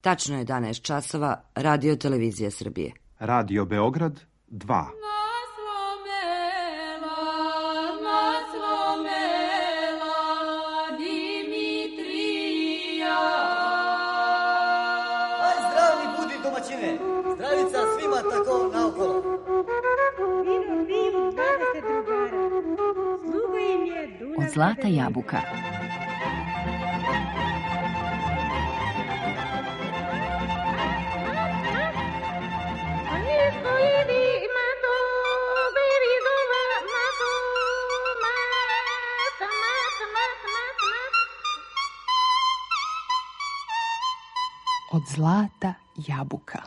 Tačno je 11 časova, Radio Televizija Srbije. Radio Beograd 2. Zdravica svima tako naokolo. Od zlata jabuka. Od zlata jabuka.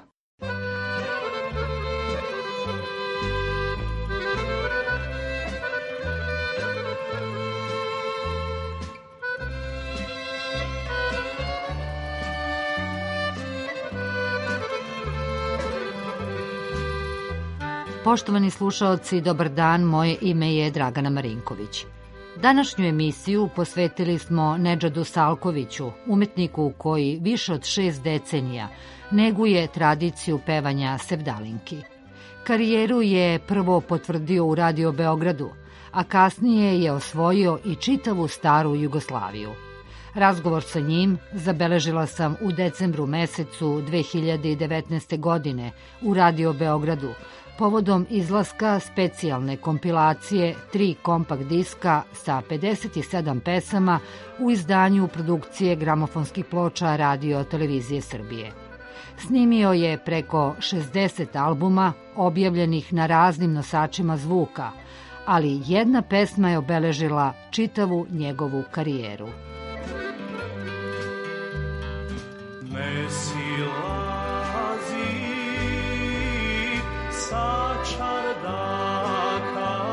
Poštovani slušaoci, dobar dan, moje ime je Dragana Marinković. Današnju emisiju posvetili smo Nedžadu Salkoviću, umetniku koji više od 6 decenija neguje tradiciju pevanja sevdalinki. Karijeru je prvo potvrdio u Radio Beogradu, a kasnije je osvojio i čitavu staru Jugoslaviju. Razgovor sa njim zabeležila sam u decembru mesecu 2019. godine u Radio Beogradu, povodom izlaska specijalne kompilacije 3 kompakt diska sa 57 pesama u izdanju produkcije gramofonskih ploča Radio Televizije Srbije. Snimio je preko 60 albuma objavljenih na raznim nosačima zvuka, ali jedna pesma je obeležila čitavu njegovu karijeru. Ne silazi sa čardaka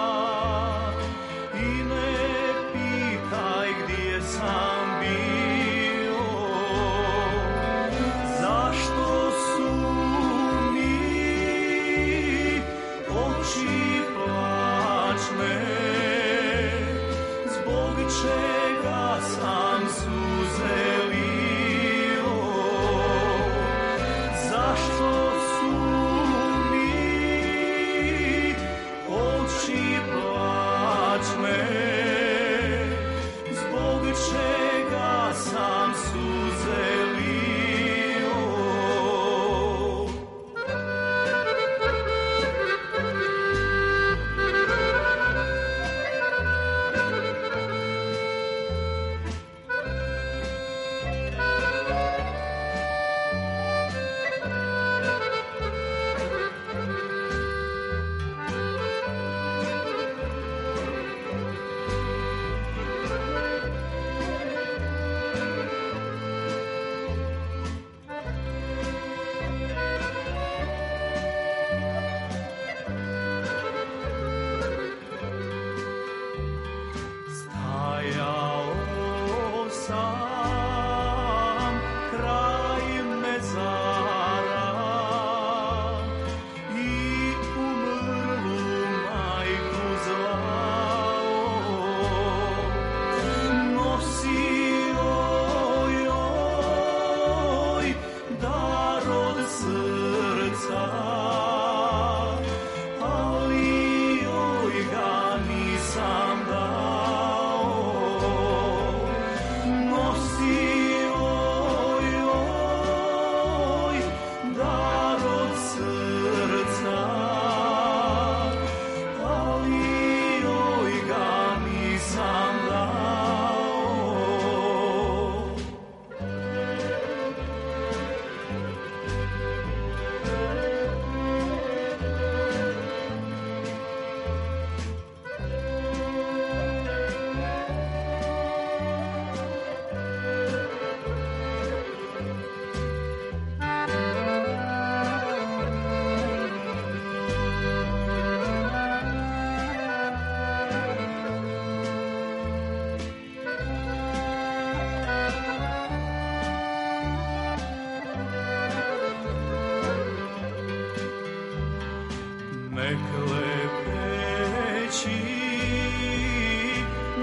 i ne pitaj gdje sam bio, zašto su mi oči plačne, zbog čega sam suze lio, zašto su oči plačne, zbog čega sam suze lio.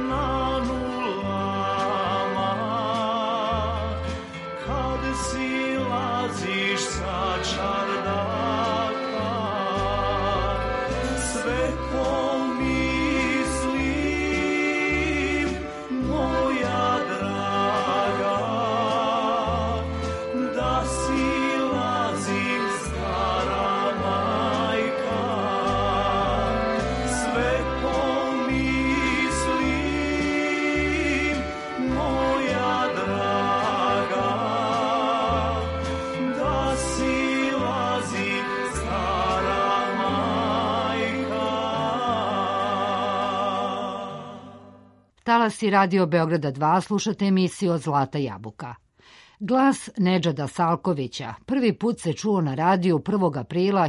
See vas i Radio Beograda 2 slušate emisiju Od zlata jabuka. Glas Nedžada Salkovića prvi put se čuo na radiju 1. aprila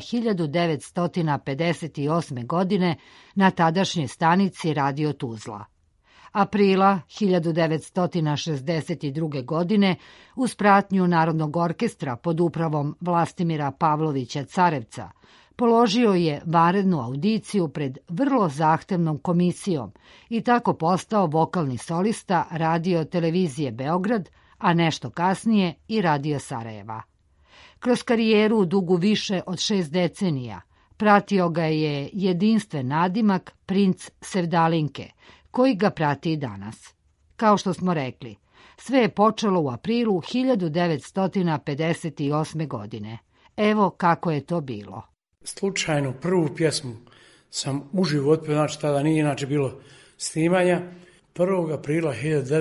1958. godine na tadašnjoj stanici Radio Tuzla. Aprila 1962. godine uz pratnju Narodnog orkestra pod upravom Vlastimira Pavlovića Carevca položio je vanrednu audiciju pred vrlo zahtevnom komisijom i tako postao vokalni solista Radio Televizije Beograd, a nešto kasnije i Radio Sarajeva. Kroz karijeru dugu više od 6 decenija pratio ga je jedinstven nadimak Princ Sevdalinke, koji ga prati i danas. Kao što smo rekli, sve je počelo u aprilu 1958. godine. Evo kako je to bilo. Slučajno prvu pjesmu sam uživo otpio, znači tada nije inače bilo snimanja, 1. aprila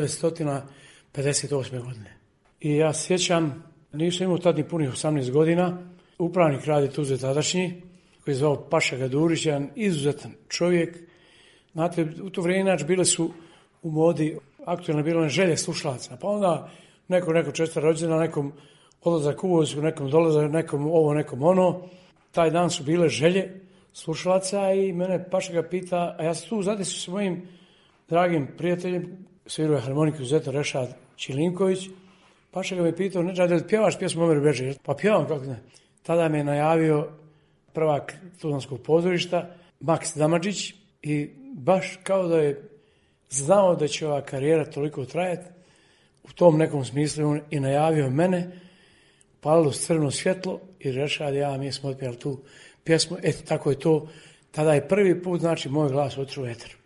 1958. godine. I ja sjećam, nisam imao tad ni punih 18 godina, upravnik Radio Tuzle tadašnji, koji je zvao Paša Gadurić, jedan izuzetan čovjek. Znate, u to vrijeme inače bile su u modi aktualne bilo želje slušalaca, pa onda neko česta rođena, nekom odlazak u vojsku, nekom dolazak, nekom ovo, nekom ono. Taj dan su bile želje slušalaca i mene Paša ga pita, a ja sam tu zadesio s mojim dragim prijateljem, sviruje harmoniku Zeto Rešad Čilinković. Paša ga me pitao, Nedžad, da li pjevaš pjesmu Omer Beže? Pa pjevam, kako ne. Tada me je najavio prvak Tuzlanskog pozorišta, Maks Damadžić, i baš kao da je znao da će ova karijera toliko trajati, u tom nekom smislu on i najavio mene, palilo crveno svjetlo i Rešad i ja mi smo otpjevali tu pjesmu. Eto, tako je to. Tada je prvi put, znači, moj glas otišao u eter.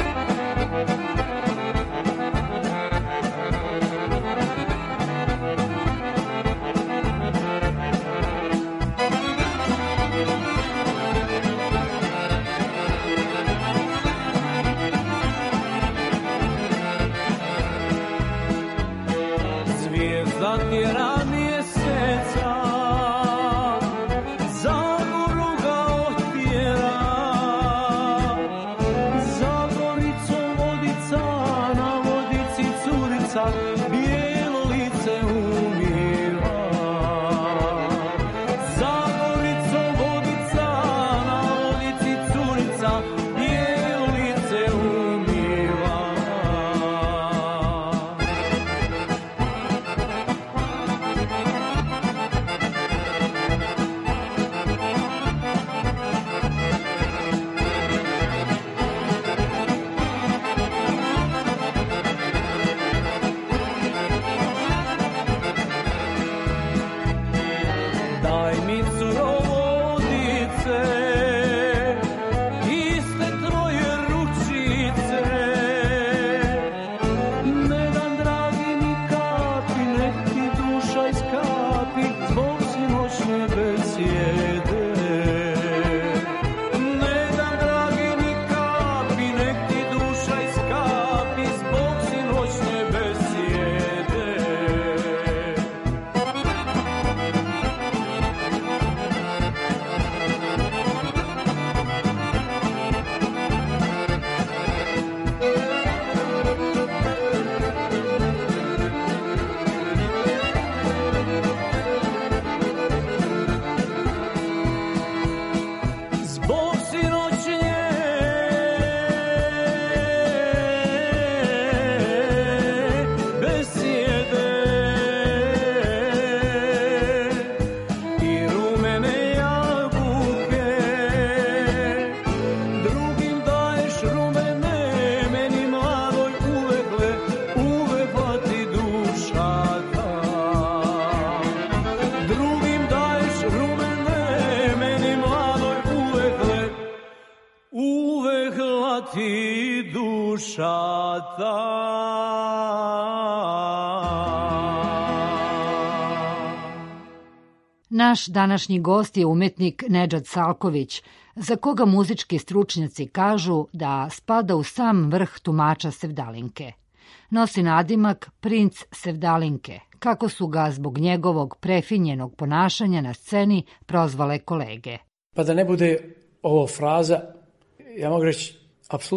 Naš današnji gost je umetnik Nedžad Salković, za koga muzički stručnjaci kažu da spada u sam vrh tumača Sevdalinke. Nosi nadimak Princ Sevdalinke, kako su ga zbog njegovog prefinjenog ponašanja na sceni prozvale kolege. Pa da ne bude ovo fraza, ja mogu reći apsolutno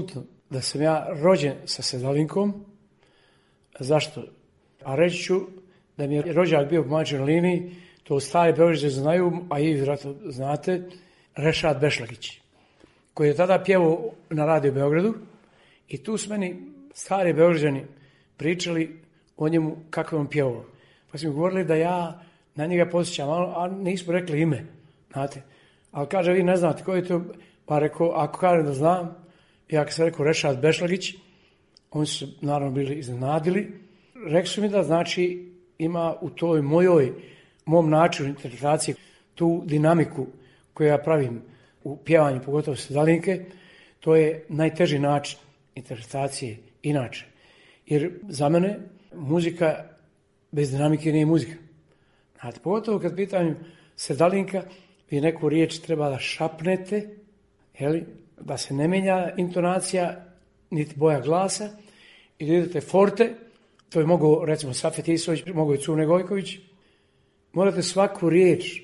da sam ja rođen sa Sedalinkom. Zašto? A reći ću da mi je rođak bio po majčinoj liniji, to stari Beograđani znaju, a i vjerojatno znate, Rešad Bešlagić, koji je tada pjevao na Radio Beogradu i tu su meni stari Beograđani pričali o njemu kako je on pjevao. Pa su mi govorili da ja na njega posjećam, a nismo rekli ime, znate. Ali kaže, vi ne znate ko je to, pa rekao, ako kažem da znam, ja kad sam rekao Rešad Bešlagić, oni su naravno bili iznenadili. Rekli su mi da znači ima u toj mom načinu interpretacije tu dinamiku koju ja pravim u pjevanju, pogotovo Sedalinke, to je najteži način interpretacije inače. Jer za mene muzika bez dinamike nije muzika. Znate, pogotovo kad pitanju Sedalinka, vi neku riječ treba da šapnete, da se ne menja intonacija, niti boja glasa, i da idete forte, to je mogao, recimo, Safet Isović, mogao je Cune Gojković, morate svaku riječ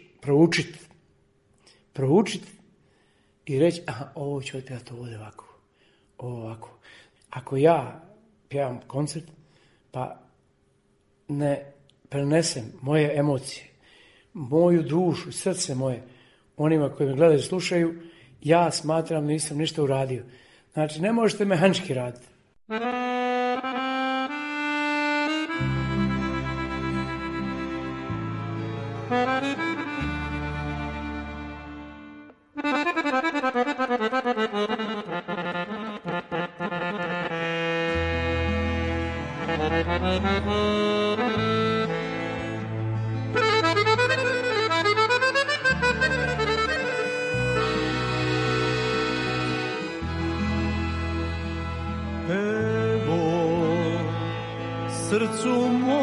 proučiti i reći, aha, ovo ću otpjevati ovdje ovako, ovo ovako. Ako ja pjevam koncert, pa ne prenesem moje emocije, moju dušu, srce moje, onima koji me gledaju i slušaju, ja smatram da nisam ništa uradio. Znači, ne možete mehanički raditi. Srcu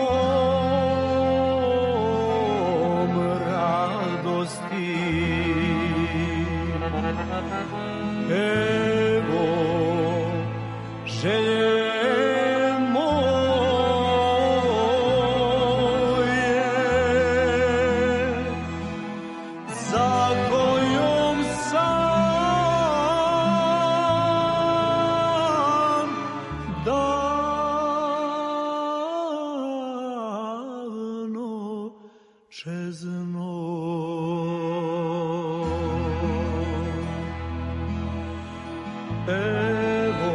mom radosti, evo želje moje, za kojom sam čezno. Evo,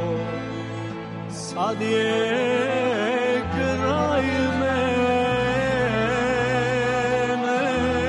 sad je kraj mene,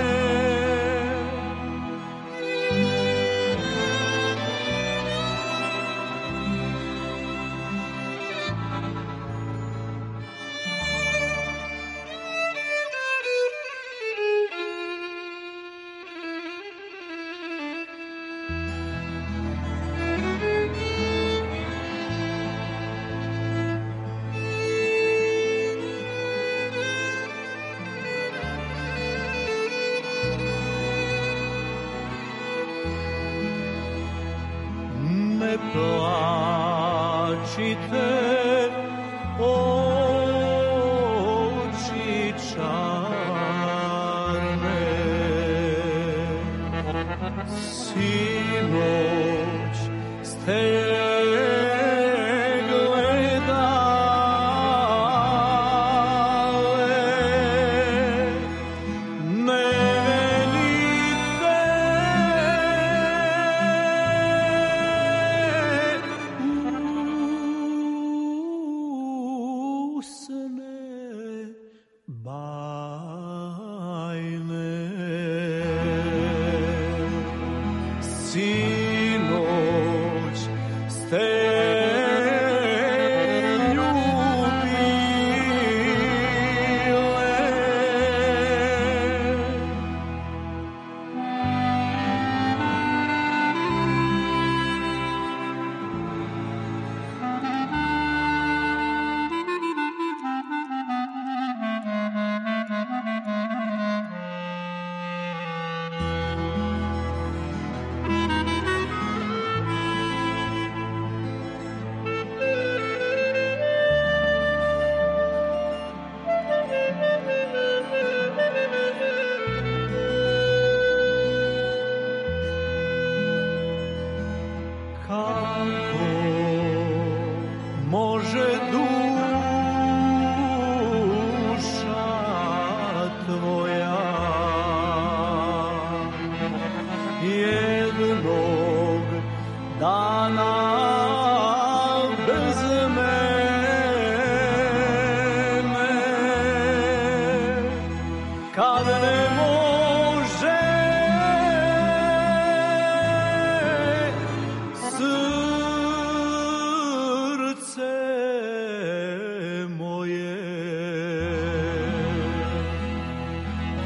ne plačite, oči čarne, sinoć ste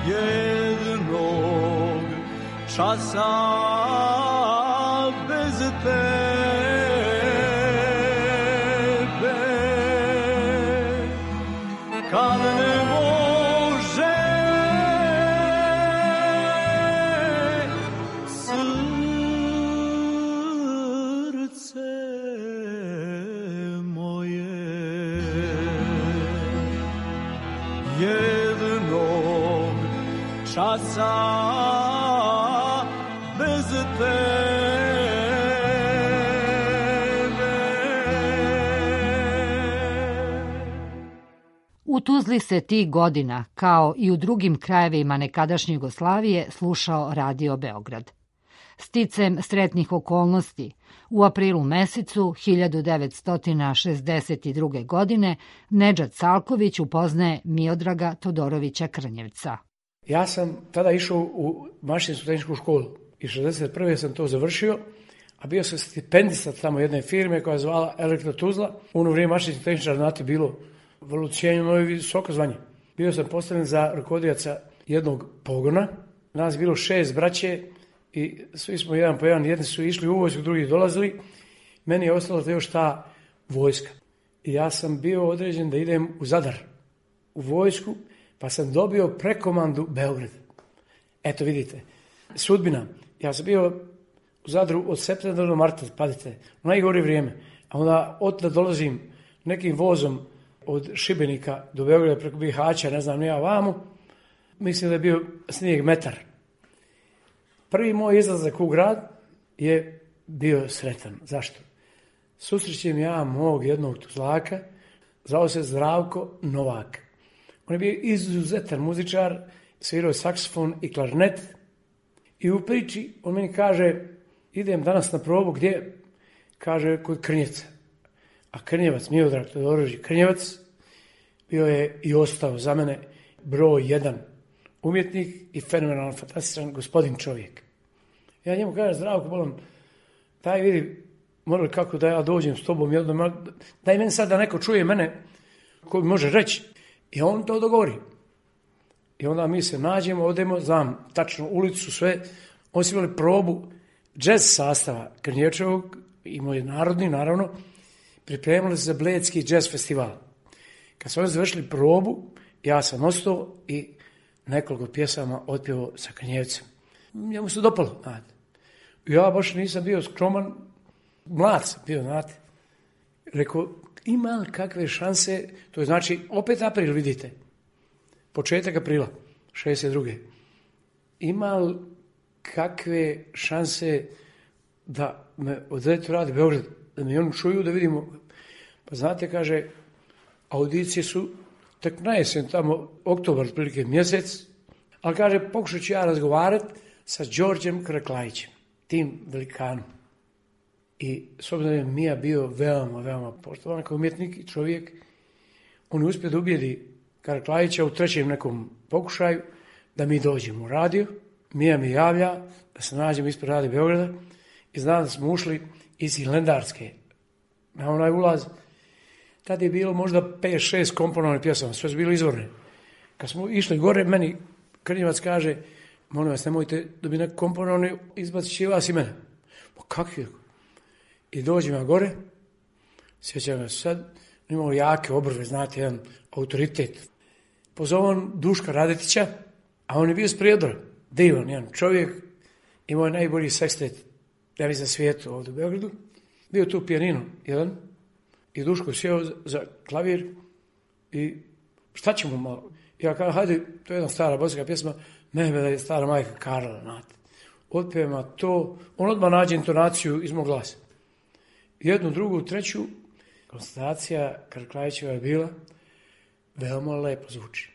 jednog časa bez tebe, kad ne može srce moje, jednog časa bez tebe. U Tuzli se tih godina, kao i u drugim krajevima nekadašnje Jugoslavije, slušao Radio Beograd. Sticem sretnih okolnosti, u aprilu mesecu 1962. godine Nedžad Salković upoznaje Miodraga Todorovića Krnjevca. Ja sam tada išao u mašinsku tehničku školu i 61. sam to završio, a bio sam stipendistat tamo jedne firme koja je zvala Elektro Tuzla. U ono vrijeme mašinski tehničar, znate, bilo vrlo cijenjeno i visoko zvanje. Bio sam postavljen za rukovodioca jednog pogona. Nas je bilo 6 braće i svi smo jedan po jedan. Jedni su išli u vojsku, drugi dolazili. Meni je ostalo da još ta vojska. I ja sam bio određen da idem u Zadar, u vojsku, pa sam dobio prekomandu Beograd. Eto vidite, sudbina. Ja sam bio u Zadru od septembra do marta, padite, u najgore vrijeme. A onda odda dolazim nekim vozom od Šibenika do Beograda preko Bihaća, ne znam, ja vamo. Mislim da je bio snijeg metar. Prvi moj izlazak u grad je bio sretan. Zašto? Susrećem ja mog jednog Tuzlaka, zvao se Zdravko Novak. On je bio izuzetan muzičar, svirao saksofon i klarnet. I u priči on meni kaže, idem danas na probu, gdje? Kaže, kod Krnjevca. A Krnjevac, Miodrag Todorović Krnjevac, bio je i ostao za mene broj 1 umjetnik i fenomenalan, fantastičan gospodin čovjek. Ja njemu kažem, Zdravko, molim, daj vidi, morali kako da ja dođem s tobom, daj meni sad da neko čuje mene, ko mi može reći. I on to dogovori. I onda mi se nađemo, odemo, znam tačno ulicu, sve. Oni su imali probu džez sastava Krnjevčevog i moj narodni, naravno, pripremili se za Bledski džez festival. Kad su oni završili probu, ja sam ostao i nekoliko pjesama otpjevao sa Krnjevcem. Njemu se dopalo, znate. Ja baš nisam bio skroman, mlad sam bio, znate. Rekao, ima li kakve šanse, to je znači opet april, vidite, početak aprila, 62. Ima li kakve šanse da me odvedete u Radio Beograd, da me oni čuju, da vidimo. Pa znate, kaže, audicije su tek na jesen, tamo oktobar, otprilike mjesec, ali kaže, pokušat ću ja razgovarati sa Đorđem Karaklajićem, tim velikanom. I s obzirom da je Mija bio veoma, veoma poštovan kao umjetnik i čovjek, on je uspio da ubijedi Karaklajića u trećem nekom pokušaju da mi dođemo u radio. Mija mi javlja da se nađemo ispred Radio Beograda i znam da smo ušli iz Hilendarske na onaj ulaz. Tad je bilo možda 5-6 komponovane pjesama, sve su bile izvorne. Kad smo išli gore, meni Krnjevac kaže, molim vas, nemojte da bi neko komponovane izbacit će vas i mene. Pa kakvi? I dođem ja gore, sjećam ga sad, imao jake obrve, znate, jedan autoritet. Pozovam Duška Radetića, a on je bio s Prijedora, divan, jedan čovjek, imao je najbolji sekstet, ja mislim, na svijetu ovdje u Beogradu. Bio tu pijanino jedan i Duško sjeo za klavir i šta ćemo malo? Ja kažem, hajde, to je jedna stara bosanska pjesma, mene da je stara majka Karla, znate. Otpijema to, on odmah nađe intonaciju iz mog glasa. Jednu, drugu, treću, konstatacija Karaklajićeva je bila, veoma lepo zvuči.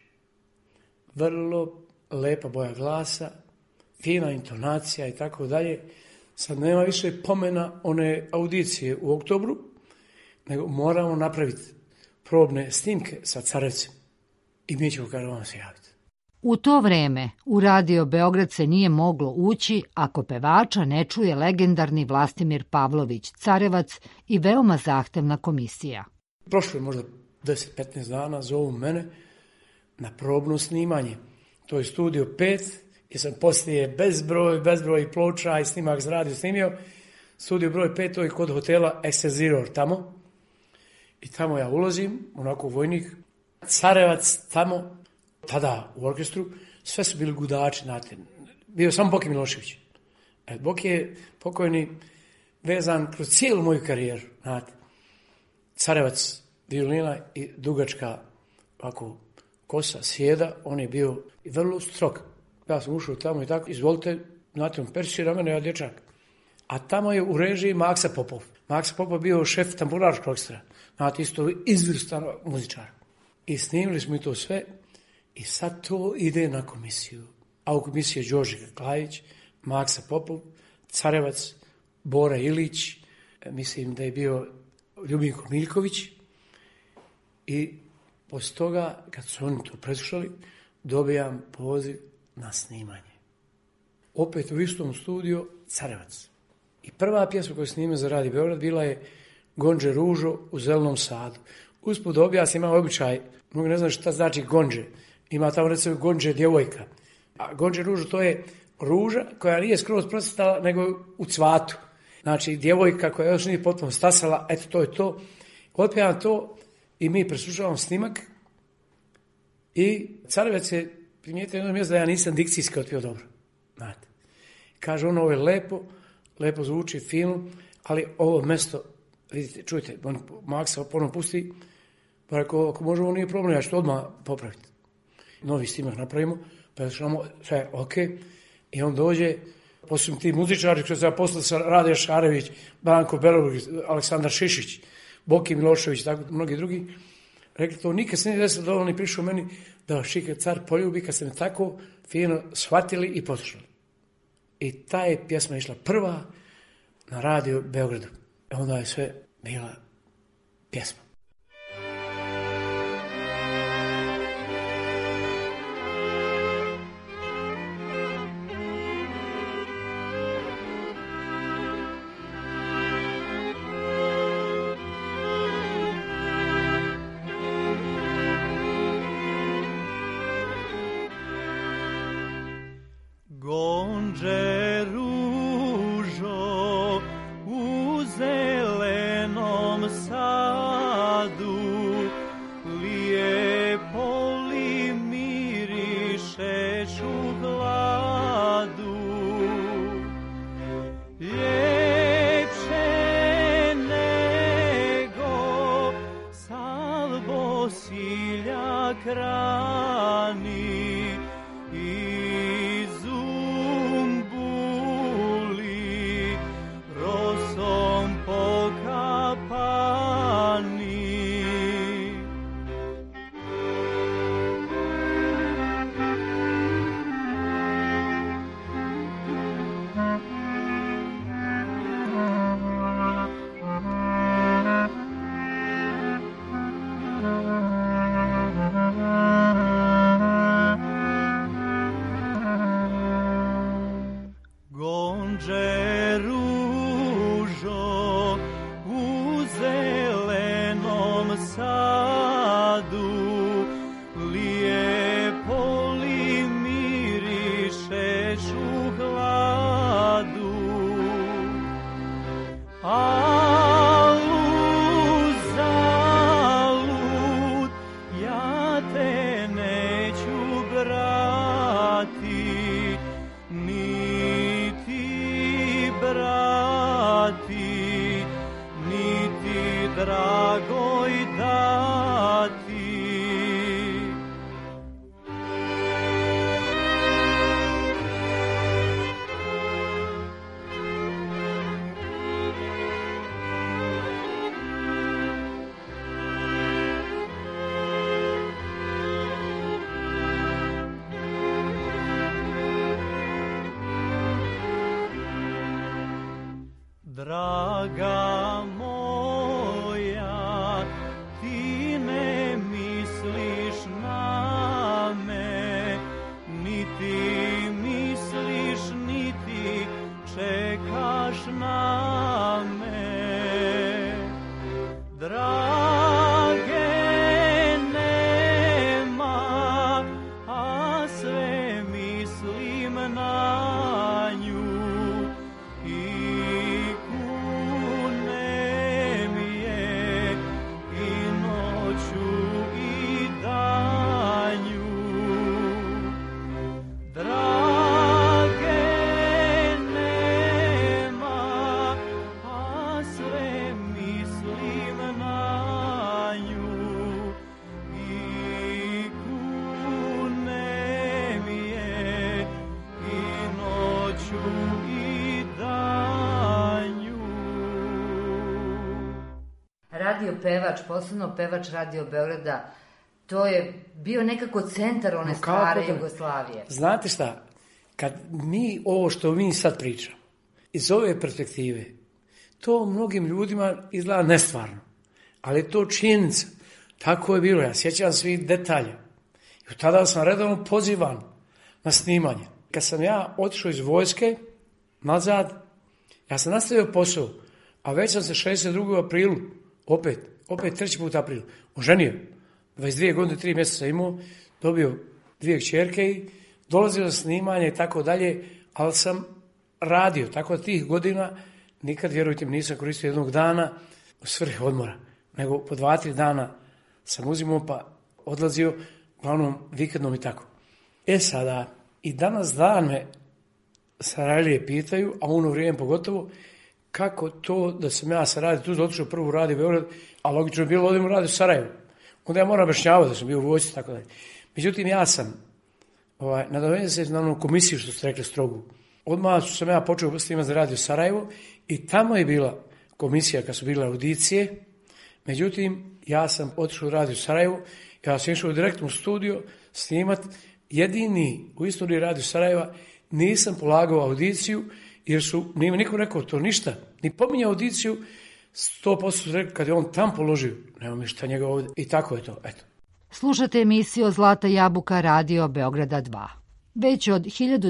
Vrlo lepa boja glasa, fina intonacija i tako dalje. Sad nema više pomena one audicije u oktobru, nego moramo napraviti probne snimke sa Carevcem. I mi ćemo, kaže, vam se javiti. U to vreme u Radio Beograd se nije moglo ući ako pevača ne čuje legendarni Vlastimir Pavlović Carevac i veoma zahtevna komisija. Prošlo je možda 10-15 dana, zovu mene na probno snimanje. to je Studio 5, gdje sam poslije bezbroj ploča i snimak za radio snimio. Studio broj 5, to je kod hotela Excelsior tamo. I tamo ja ulazim, onako vojnik, Carevac tamo, tada u orkestru, sve su bili gudači, znate. Bio sam Boki Milošević. Boki je pokojni vezan kroz cijelu moju karijeru, znate. Carevac, violina i dugačka ovako kosa, sjeda, on je bio vrlo strog. Ja sam ušao tamo i tako, izvolite, znate, on persira mene, ja dječak. A tamo je u režiji Maksa Popov. Maksa Popov bio šef tamburaškog orkestra. Znate, isto izvrstan muzičar. I snimili smo i to sve i sad to ide na komisiju. A u komisiji je Đorđe Klajić, Maksa Popov, Carevac, Bora Ilić, mislim da je bio Ljubinko Miljković i poslije toga, kad su oni to preslušali, dobijam poziv na snimanje. Opet u istom studiju Carevac. I prva pjesma koju snimio za Radio Beograd bila je Gonđe ružo u zelenom sadu. Usput da objasnim, ima običaj, mnogo ne znam šta znači gonđe. Ima tamo recimo gonđe djevojka. A gonđe ružo to je ruža koja nije skroz procvetala nego u cvatu. Znači djevojka koja još nije potpuno stasala, eto to je to. Otpjevam to i mi preslušavamo snimak i Carevac je primijetio jedno mjesto da ja nisam dikcijski otpio dobro. Znate. Kaže ono, ovo je lepo zvuči, fino, ali ovo mjesto, vidite, čujte, Maksa ponovno pusti, pa rekao, ako može, ovo nije problem, ja ću to odmah popraviti. Novi snimak napravimo, pa slušamo, sve je ok, i on dođe, poslije ti muzičari, što se ja poslao sa Radija Šarević, Branko Belobrg, Aleksandar Šišić, Boki Milošević, tako mnogi drugi, rekli to, nikad se nije desilo da on i prišao meni da vas Šika car poljubi, kad ste me tako fino shvatili i poslušali. I ta je pjesma išla prva na Radio Beogradu. Onda je sve bila pjesma. Gonđe ružo u zelenom sadu, lijepo li mirišeš u hladu, ljepše nego salvo siljak rani. Gonđe ružo u zelenom sadu, lijepo li mirišeš u hladu, zalud, ja te neću brati, niti dragoj dati. Draga moja, ti ne misliš na me, niti misliš, niti čekaš na me. Drage nema, a sve radio pevač, posebno pevač Radio Beograda, to je bio nekako centar one stare Jugoslavije. Znate šta, kad mi ovo što mi sad pričamo, iz ove perspektive, to mnogim ljudima izgleda nestvarno, ali je to činjenica. Tako je bilo, ja sjećam svih detalja. I tada sam redovno pozivan na snimanje. Kad sam ja otišao iz vojske nazad, ja sam nastavio posao, a već sam se 62. aprilu, opet 3. put aprilu, oženio. 22 godine, 3 mjeseca imao, dobio 2 kćerke i dolazio za snimanje i tako dalje, ali sam radio. Tako da tih godina nikad, vjerujte mi, nisam koristio jednog dana u svrhe odmora, nego po 2-3 dana sam uzimao pa odlazio, uglavnom vikendom i tako. Sada, i danas dan me Sarajlije pitaju, a u ono vrijeme pogotovo, kako to da sam ja sa Radio Tuzla otišao prvu Radio Beograd, a logično je bilo odem u Radio Sarajevo. Onda ja moram objašnjavati da sam bio u vojsci i tako dalje. Međutim, ja sam nadovezao se na onu komisiju što ste rekli strogu. Odmah sam ja počeo snimati za Radio Sarajevo i tamo je bila komisija kad su bile audicije. Međutim, ja sam otišao u Radio Sarajevo, ja sam išao direktno u studio snimati. Jedini u istoriji Radio Sarajeva nisam polagao audiciju, jer nije mi niko rekao to ništa, ni pominjao audiciju, 100% su rekli kad je on tam položio, nema mi šta njega ovdje. I tako je to, eto. Slušate emisiju Zlata jabuka Radio Beograda 2. Već od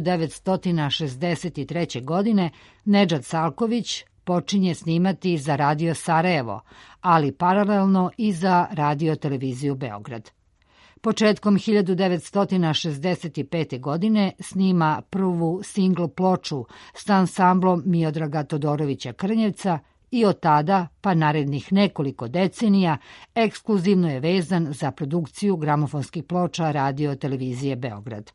1963. godine Nedžad Salković počinje snimati za Radio Sarajevo, ali paralelno i za Radio televiziju Beograd. Početkom 1965. godine snima prvu singl ploču s ansamblom Miodraga Todorovića Krnjevca i od tada, pa narednih nekoliko decenija, ekskluzivno je vezan za produkciju gramofonskih ploča Radio televizije Beograd.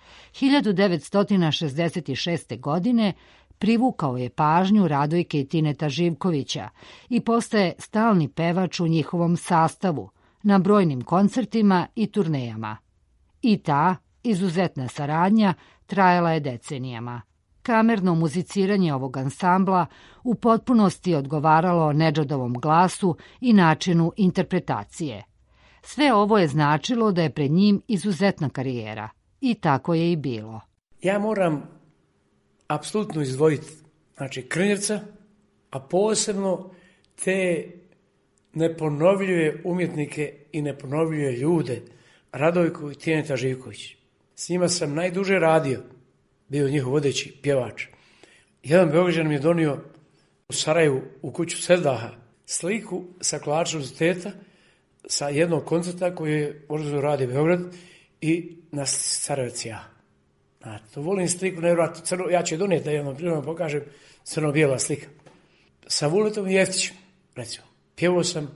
1966. godine privukao je pažnju Radojke i Tineta Živkovića i postaje stalni pevač u njihovom sastavu, na brojnim koncertima i turnejama. I ta izuzetna saradnja trajala je decenijama. Kamerno muziciranje ovog ansambla u potpunosti odgovaralo Nedžadovom glasu i načinu interpretacije. Sve ovo je značilo da je pred njim izuzetna karijera. I tako je i bilo. Ja moram apsolutno izdvojiti Krnjevca, a posebno te neponovljive umjetnike i neponovljive ljude, Radojku i Tineta Živković. S njima sam najduže radio, bio njihov vodeći pjevač. Jedan Beograđan mi je donio u Sarajevu, u kuću Seldaha, sliku sa Klača univerziteta, sa jednog koncerta koji je organizovao Radio Beograd i na Sarajevac ja. To volim sliku, nevjerojatno, ja ću je donijeti da jednom prilikom pokažem, crno-bijela slika. Sa Vuletom i Jeftićem, recimo. Pjevao sam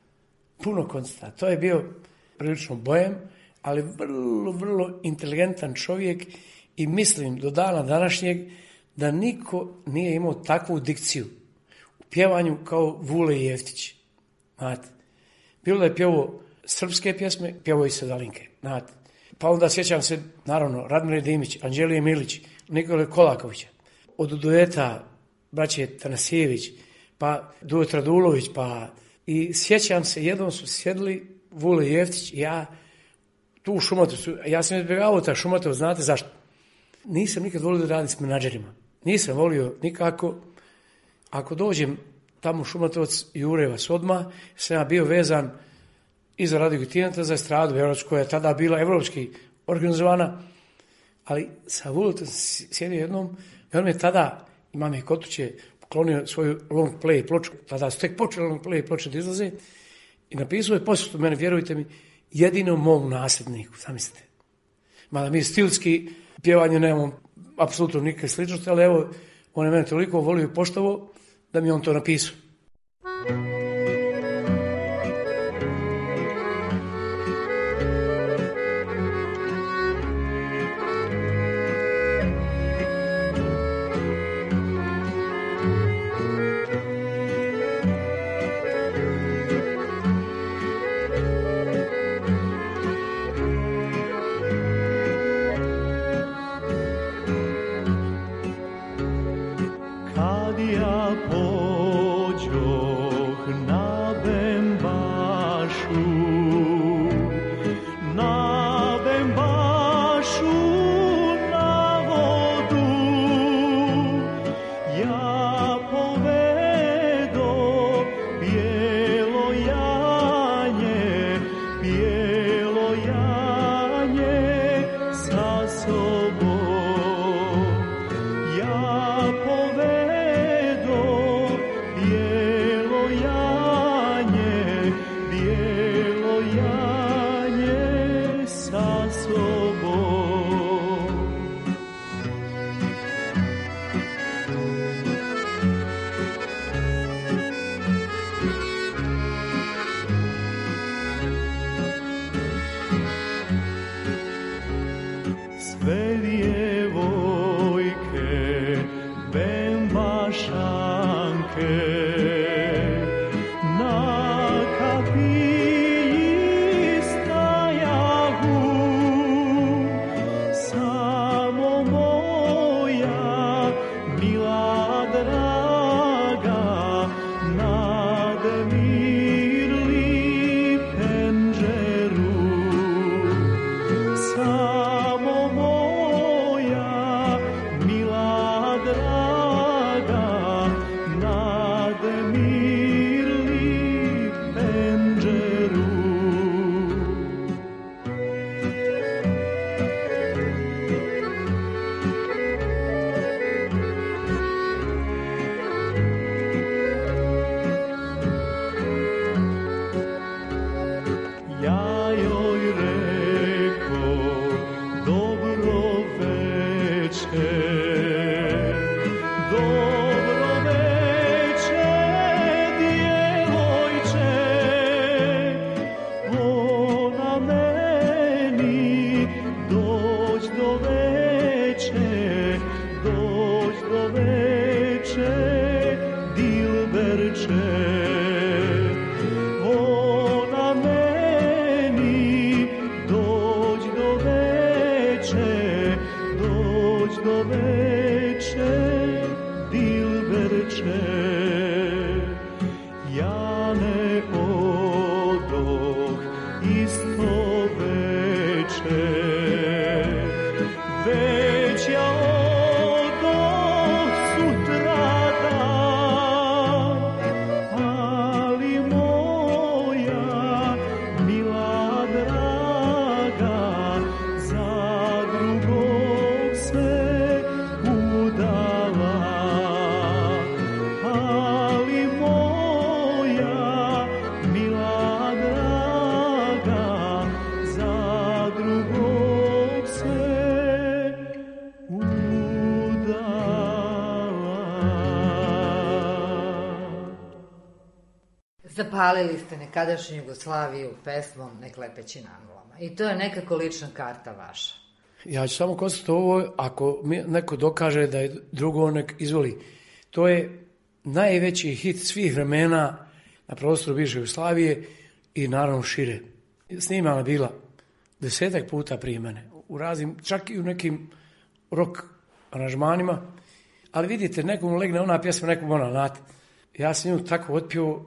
puno koncerta. To je bio prilično bojem, ali vrlo, vrlo inteligentan čovjek i mislim do dana današnjeg da niko nije imao takvu dikciju u pjevanju kao Vule i Jeftić. Znate. Bilo da je pjevao srpske pjesme, pjevao i Sedalinke. Znate. Pa onda sjećam se, naravno, Radmile Dimić, Anđelije Milić, Nikole Kolakovića, od dueta braće Tanasijević, pa duet Radulović, pa i sjećam se, jednom su sjedli Vule Jeftić i ja tu u Šumatovcu, ja sam izbjegavao ta Šumatov, znate zašto? Nisam nikad volio da radim s menadžerima. Nisam volio nikako. Ako dođem tamo u Šumatovac i Urevac odmah, sam ja bio vezan i za Radio Tineta, za estradu Beogradsku, koja je tada bila evropski organizovana, ali sa Vuletom sjedio jednom i on me tada, imam je kod kuće, poklonio svoju long play ploču, tada su tek počeli long play ploče da izlaze i napisao je posjetu mene, vjerujte mi, jedinom mom nasljedniku, zamislite. Mada mi stilski pjevanje nemamo apsolutno nikakve sličnosti, ali evo, on je mene toliko volio i poštovao da mi on to napisao. Kad ja pođem Zapalili ste nekadašnju Jugoslaviju pesmom Nek lepeći na nulama. I to je nekako lična karta vaša. Ja ću samo konstatovati ovo, ako neko dokaže da je drugo, nek izvoli. To je najveći hit svih vremena na prostoru bivše Jugoslavije i naravno šire. Snimana bila 10 puta prije mene, u raznim, čak i u nekim rock aranžmanima, ali vidite, nekom legne ona pjesma, nekom ona nat. Ja sam nju tako otpio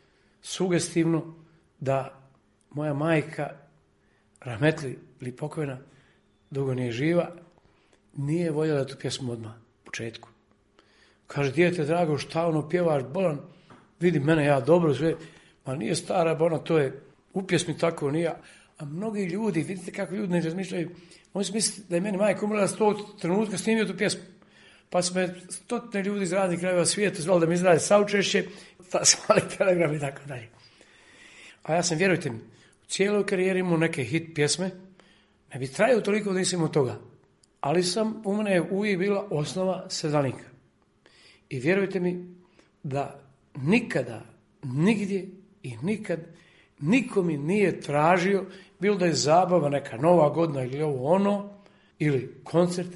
sugestivno da moja majka, rahmetli ili pokojna, dugo nije živa, nije voljela tu pjesmu odmah, u početku. Kaže, dijete drago, šta ono pjevaš, bolan, vidi mene, ja dobro sve, ma nije stara, bona, to je u pjesmi tako, nije. A mnogi ljudi, vidite kako ljudi ne razmišljaju, oni su mislili da je meni majka umrla 100 trenutka snimio tu pjesmu. Pa su me 100 ljudi iz raznih krajeva svijeta zvali da mi izrade saučešće, slali telegram i tako dalje. A ja sam, vjerujte mi, u cijeloj karijeri imao neke hit pjesme, ne bi trajao toliko da nisam imao toga. Ali u mene je uvijek bila osnova sedalinka. I vjerujte mi da nikada, nigdje i nikad niko mi nije tražio, bilo da je zabava, neka nova godina ili ovo ono, ili koncert,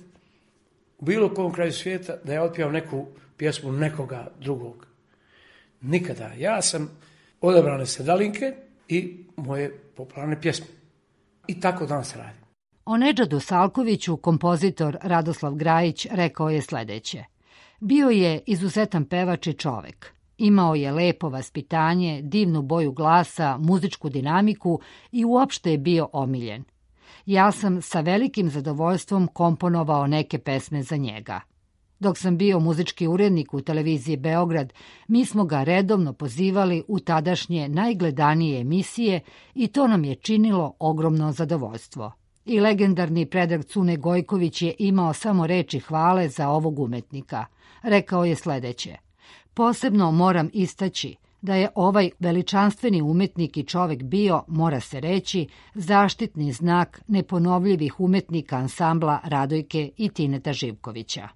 u bilo kom kraju svijeta, da ja otpjevam neku pjesmu nekoga drugog. Nikada. Ja sam odabrane sedalinke i moje popularne pjesme. I tako danas radim. O Nedžadu Salkoviću kompozitor Radoslav Grajić rekao je sledeće. Bio je izuzetan pevač i čovek. Imao je lepo vaspitanje, divnu boju glasa, muzičku dinamiku i uopšte je bio omiljen. Ja sam sa velikim zadovoljstvom komponovao neke pesme za njega. Dok sam bio muzički urednik u televiziji Beograd, mi smo ga redovno pozivali u tadašnje najgledanije emisije i to nam je činilo ogromno zadovoljstvo. I legendarni Predrag Cune Gojković je imao samo reči hvale za ovog umetnika. Rekao je sledeće. Posebno moram istaći da je ovaj veličanstveni umetnik i čovek bio, mora se reći, zaštitni znak neponovljivih umetnika ansambla Radojke i Tineta Živkovića.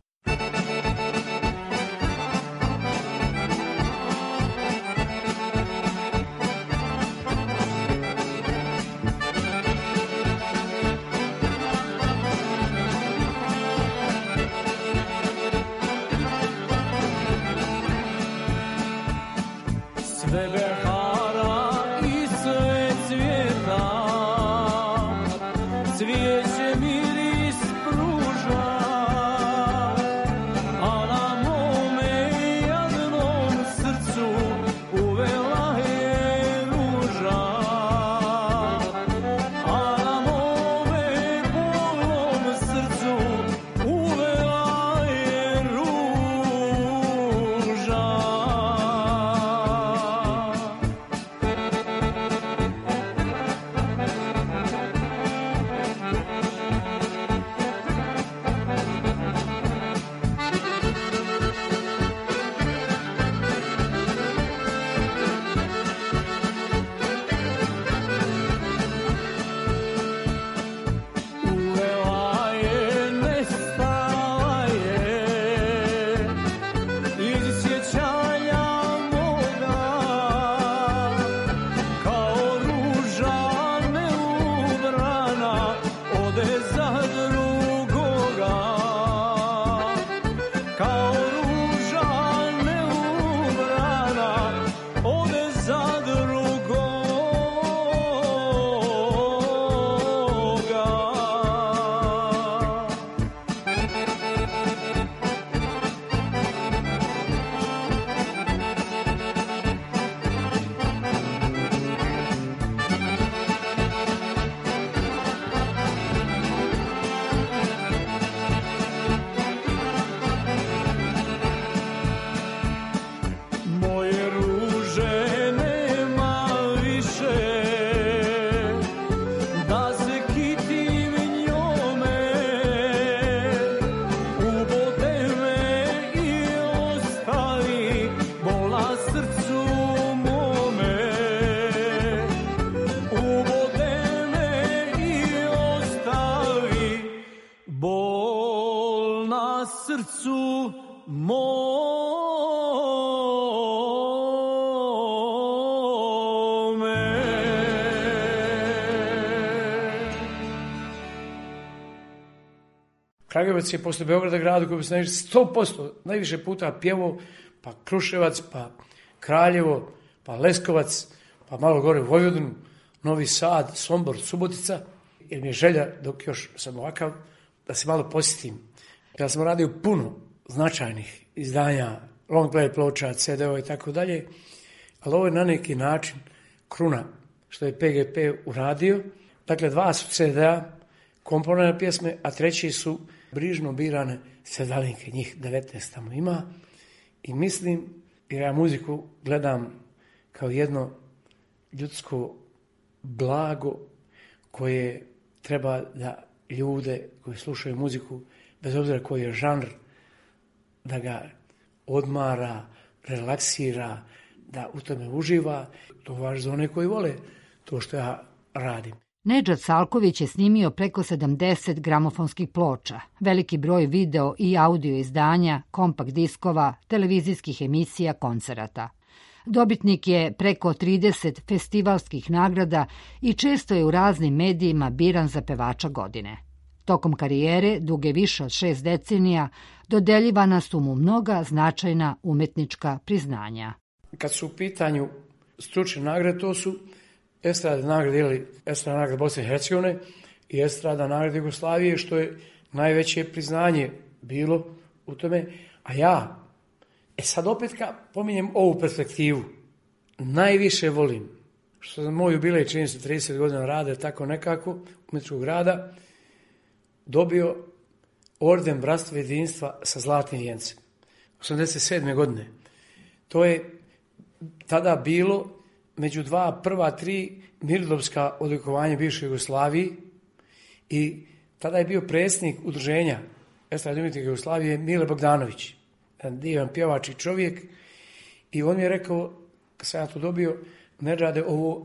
Sve behara i sve cvijeta, cvijeće miris pruža, srcu mome. Kragujevac je posle Beograda grad koji bi se 100% najviše puta pjevao, pa Kruševac, pa Kraljevo, pa Leskovac, pa malo gore Vojvodinu, Novi Sad, Sombor, Subotica, jer mi je želja, dok još sam ovakav, da se malo posjetim. Ja sam radio puno značajnih izdanja, long play ploča, CD-ova i tako dalje, ali ovo je na neki način kruna što je PGP uradio. Dakle, 2 su CD-a, komponovane pjesme, a 3 su brižno birane sedalinke, njih 19 tamo ima. I mislim, jer ja muziku gledam kao jedno ljudsko blago koje treba da ljude koji slušaju muziku, bez obzira koji je žanr, da ga odmara, relaksira, da u tome uživa. To važi za one koji vole to što ja radim. Nedžad Salković je snimio preko 70 gramofonskih ploča, veliki broj video i audio izdanja, kompakt diskova, televizijskih emisija, koncerata. Dobitnik je preko 30 festivalskih nagrada i često je u raznim medijima biran za pevača godine. Tokom karijere, duge više od 6 decenija, dodeljivana su mu mnoga značajna umetnička priznanja. Kad su u pitanju stručne nagrade, to su Estrada nagrada ili Estrada nagrada Bosne i Hercegovine i Estrada nagrada Jugoslavije, što je najveće priznanje bilo u tome. A ja, sad opet pominjem ovu perspektivu, najviše volim, što za moj jubilej, čini se 30 godina rada, tako nekako, umetničkog rada, dobio orden Bratstva jedinstva sa zlatnim vijencem. 87. godine. To je tada bilo među prva 3 mirnodopska odlikovanja bivše Jugoslaviji i tada je bio predsjednik udruženja estradnih umjetnika Jugoslavije Mile Bogdanović, jedan divan pjevač i čovjek, i on mi je rekao, kad sam ja to dobio, Nedžade, ovo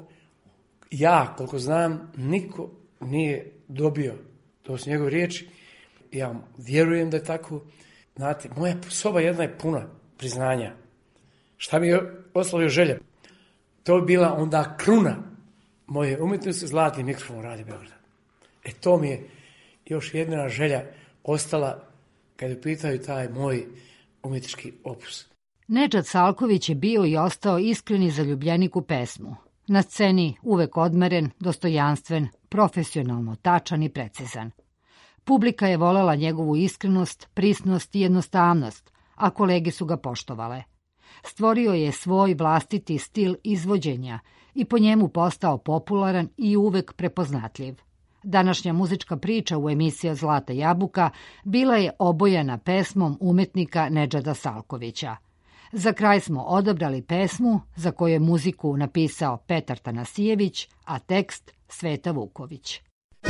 ja, koliko znam, niko nije dobio. To su njegove riječi. Ja vjerujem da je tako. Znate, moja soba jedna je puna priznanja. Šta mi je oslovio želja? To je bila onda kruna moje umjetnosti, zlatni mikrofon Radio Beograda. To mi je još jedna želja ostala kada pitaju taj moj umjetnički opus. Nedžad Salković je bio i ostao iskreni zaljubljenik u pesmu. Na sceni uvek odmeren, dostojanstven, profesionalno tačan i precizan. Publika je volela njegovu iskrenost, prisnost i jednostavnost, a kolege su ga poštovale. Stvorio je svoj vlastiti stil izvođenja i po njemu postao popularan i uvek prepoznatljiv. Današnja muzička priča u emisiji Zlata jabuka bila je obojena pesmom umetnika Nedžada Salkovića. Za kraj smo odabrali pesmu za koju je muziku napisao Petar Tanasijević, a tekst Sveta Vuković.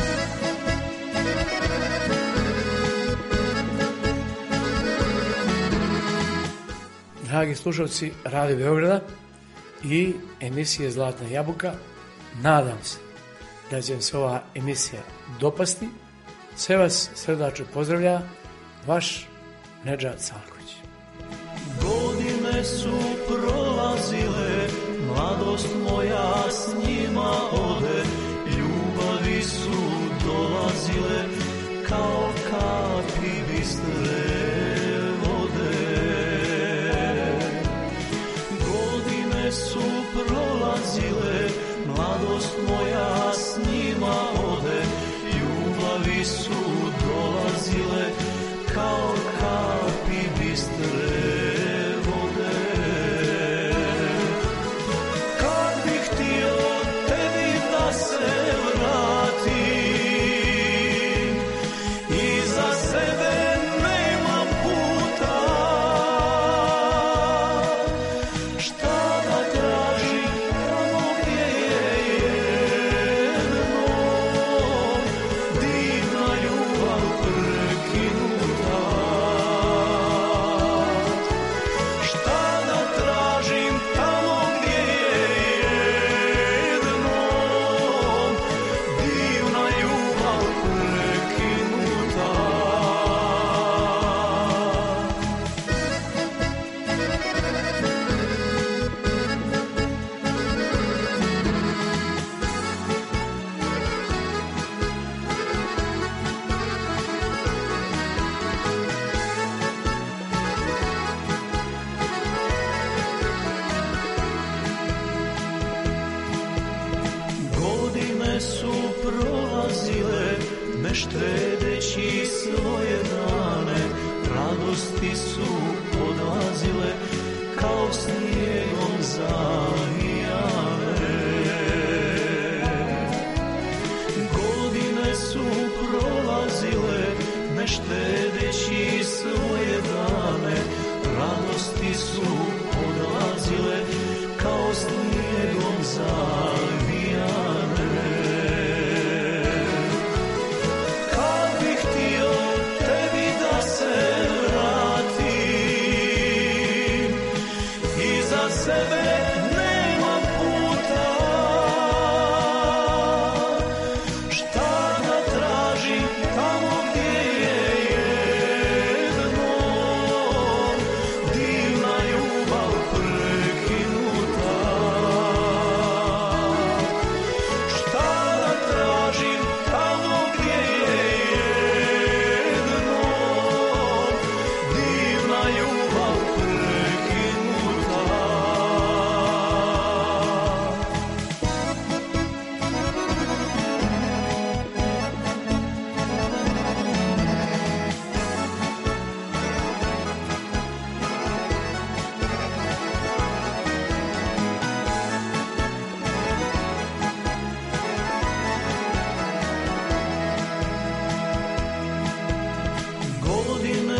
Dragi slušalci Radio Beograda i emisije Zlatna jabuka, nadam se da će vam se ova emisija dopasti. Sve vas srdačno pozdravlja vaš Nedžad Salković. Godine su prolazile, mladost moja s njima ode, ljubavi su dolazile kao kapi bistre vode. Godine su prolazile, mladost moja s njima ode, ljubavi su dolazile kao kapi bistre vode. Kad bih htio tebi da se vratim, iza sebe nema puta, šta da tražim tamo gdje je jedno, divna ljubav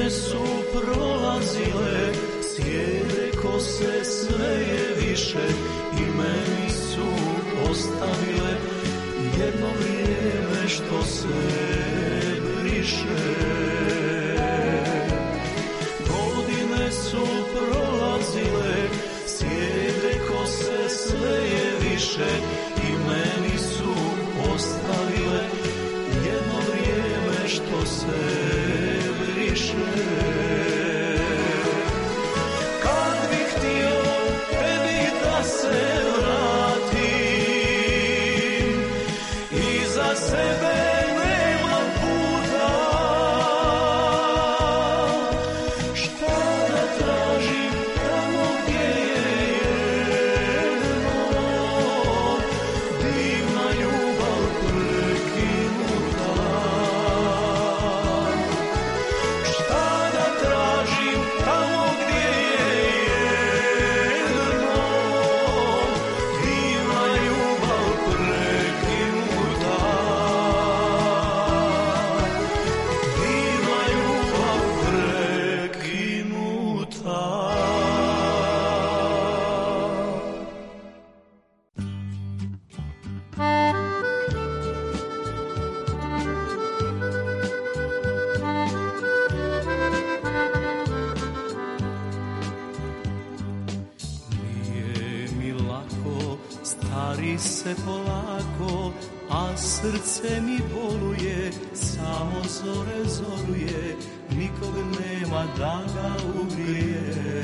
Godine su prolazile, sjede kose sve je više i meni su ostavile jedno vrijeme što se briše. Godine su prolazile, sjede kose sve je više i meni su ostavile jedno vrijeme što se briše. Kad bih htio tebi da se vratim, iza sebe nema puta. Šta da tražim tamo gdje je jedno, divna ljubav prekinuta. Šta da tražim tamo gdje je jedno, divna ljubav prekinuta. Divna ljubav prekinuta. Nije mi lako, stari se polako, a srce mi boluje, samo zore zoruje, nikog nema da ga ugrije.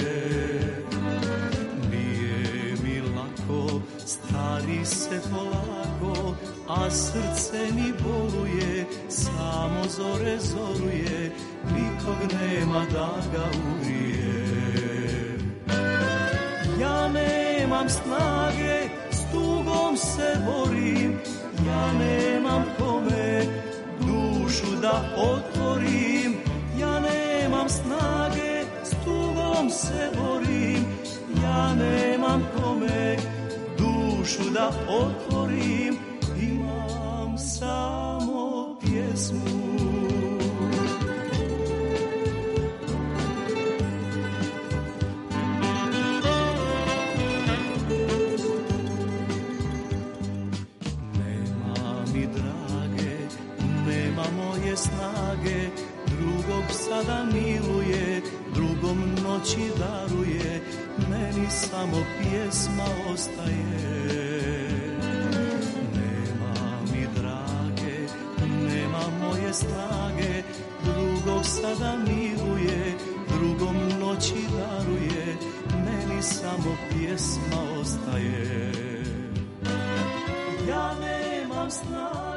Nije mi lako, stari se polako, a srce mi boluje, samo zore zoruje, nikog nema da ga ugrije. Ja nemam snage, s tugom se borim, ja nemam kome dušu da otvorim. Ja nemam snage, s tugom se borim, ja nemam kome dušu da otvorim. Imam samo pjesmu. Snage, drugog sada miluje, drugom noći daruje, meni samo pjesma ostaje. Nema mi drage, nema moje snage, drugog sada miluje, drugom noći daruje, meni samo pjesma ostaje. Ja nemam snage.